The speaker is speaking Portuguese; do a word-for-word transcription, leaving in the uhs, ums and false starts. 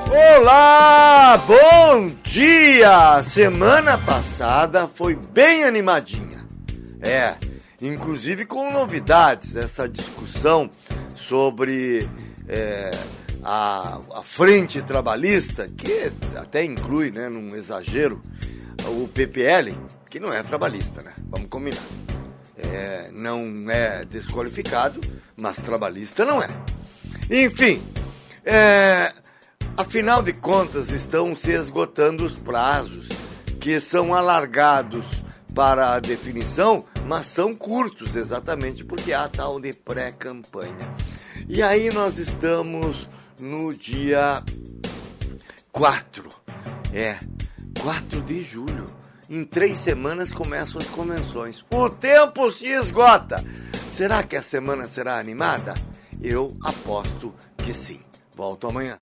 Olá, bom dia! Semana passada foi bem animadinha. É, inclusive com novidades, essa discussão sobre é, a, a frente trabalhista, que até inclui, né, num exagero, o P P L, que não é trabalhista, né? Vamos combinar. É, não é desqualificado, mas trabalhista não é. Enfim, é... afinal de contas, estão se esgotando os prazos que são alargados para a definição, mas são curtos, exatamente porque há tal de pré-campanha. E aí nós estamos no dia quatro, é, quatro de julho. Em três semanas começam as convenções. O tempo se esgota. Será que a semana será animada? Eu aposto que sim. Volto amanhã.